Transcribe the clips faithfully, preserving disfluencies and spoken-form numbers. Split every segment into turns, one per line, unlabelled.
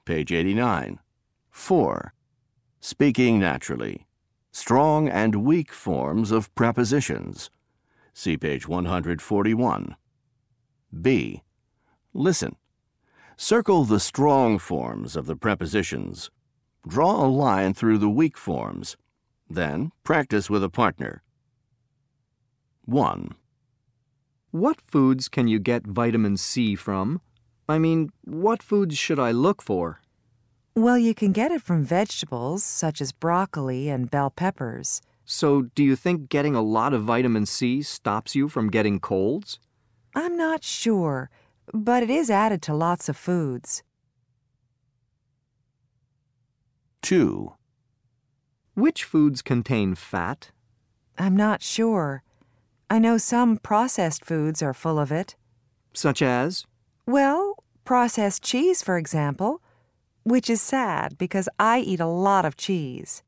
Page eighty-nine. four. Speaking naturally. Strong and weak forms of prepositions. See page one hundred forty-one. B. Listen. Circle the strong forms of the prepositions. Draw a line through the weak forms. Then practice with a partner. one.
What foods can you get vitamin C from? I mean, what foods should I look for?
Well, you can get it from vegetables such as broccoli and bell peppers.
So, do you think getting a lot of vitamin C stops you from getting colds?
I'm not sure, but it is added to lots of foods.
two.
Which foods contain fat?
I'm not sure. I know some processed foods are full of it.
Such as?
Well, processed cheese, for example, which is sad because I eat a lot of cheese.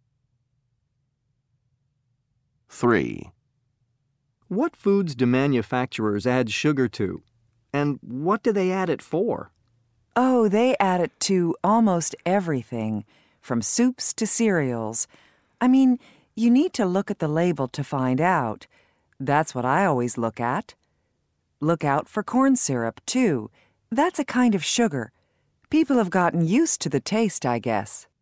three.
What foods do manufacturers add sugar to? And what do they add it for?
Oh, they add it to almost everything, from soups to cereals. I mean, you need to look at the label to find out. That's what I always look at. Look out for corn syrup, too. That's a kind of sugar. People have gotten used to the taste, I guess.